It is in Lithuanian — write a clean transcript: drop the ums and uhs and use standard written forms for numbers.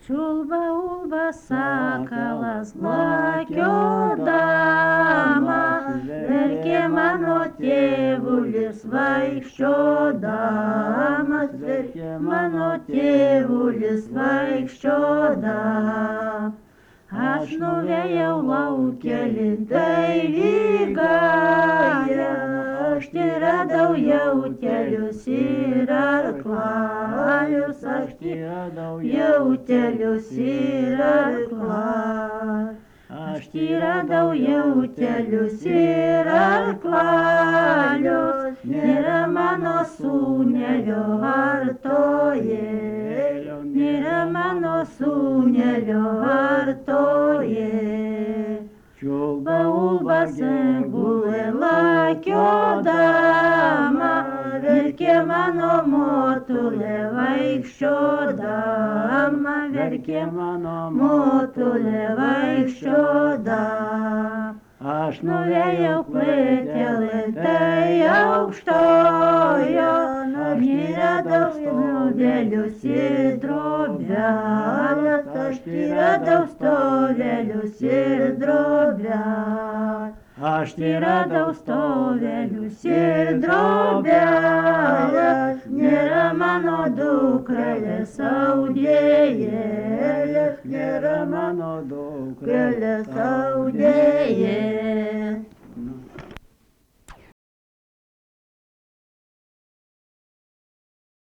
Čiulba ulba sakalas, lakiodama, verkė mano tėvulis vaikščiodamas, verkė mano tėvulis vaikščiodamas. Aš nuvėjau laukelį dailygąją, aš radau jautelius ir arklalius, aš radau jautelius ir arklalius. Aš radau jautelius ir arklalius, nėra mano sūnelio artojėlio, nėra mano sūnelio artojėlio. Čiulba ulba gulė lakiodama, verkė mano motulė vaikščiodama, verkė mano motulė vaikščiodama. Aš nuvėjau klėtelį tai aukštojo, aš radau stovelius ir drobelės, aš radau stovelius ir drobelės. Aš radau stovelius ir drobelės, nėra mano dukrelės audėjėlės, nėra mano dukrelės audėjėlės.